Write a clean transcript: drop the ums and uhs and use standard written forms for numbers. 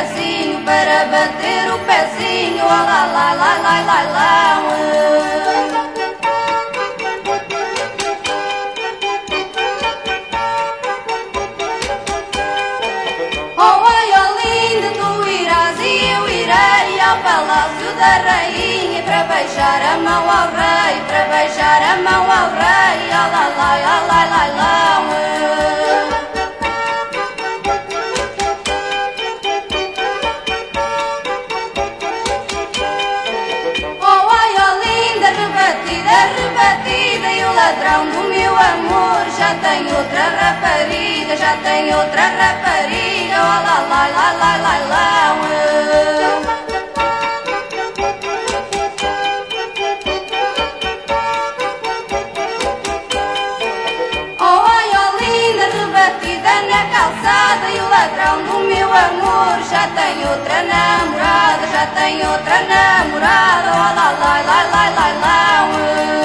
pezinho, para bater o pezinho, oh lá lá lá lá lá lá. Oh ai, oh linda, tu irás e eu irei ao palácio da rainha para beijar a mão ao rei, para beijar a mão ao rei, oh lá lá lá lá lá lá. Rebatida e o ladrão do meu amor já tem outra rapariga, já tem outra rapariga, oh lá lá lá lá lá lá. Oh ai, oh linda, rebatida na calçada e o ladrão do meu amor já tem outra namorada, já tem outra namorada, oh lá lá lá lá lá lá.